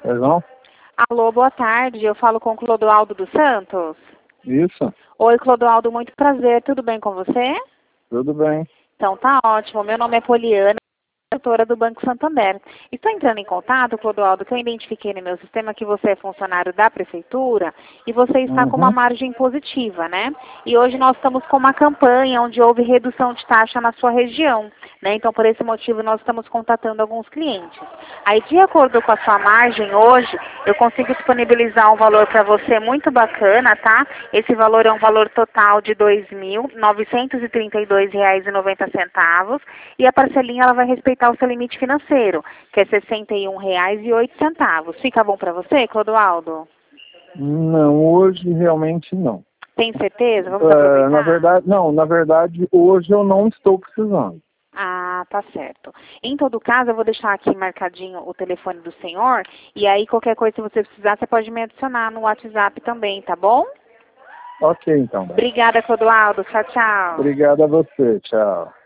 Perdão? Alô, boa tarde. Eu falo com o Clodoaldo dos Santos. Isso, Oi, Clodoaldo, muito prazer. Tudo bem com você? tudo bem. Então tá ótimo. Meu nome é Poliana, diretora do Banco Santander. Estou entrando em contato, Clodoaldo, que eu identifiquei no meu sistema que você é funcionário da prefeitura e você está com uma Uhum. margem positiva, né? E hoje nós estamos com uma campanha onde houve redução de taxa na sua região, né? Então, por esse motivo, nós estamos contatando alguns clientes. Aí, de acordo com a sua margem hoje, eu consigo disponibilizar um valor para você muito bacana, tá? Esse valor é um valor total de R$ 2.932,90 e a parcelinha ela vai respeitar o seu limite financeiro, que é R$ 61,08. Fica bom para você, Clodoaldo? Não, hoje realmente não. Tem certeza? Vamos Na aproveitar? verdade, não, na verdade, hoje eu não estou precisando. Ah, tá certo. Em todo caso, eu vou deixar aqui marcadinho o telefone do senhor, e aí qualquer coisa, se você precisar, você pode me adicionar no WhatsApp também, tá bom? Ok, então. Obrigada, Clodoaldo. Tchau, tchau. Obrigado a você, tchau.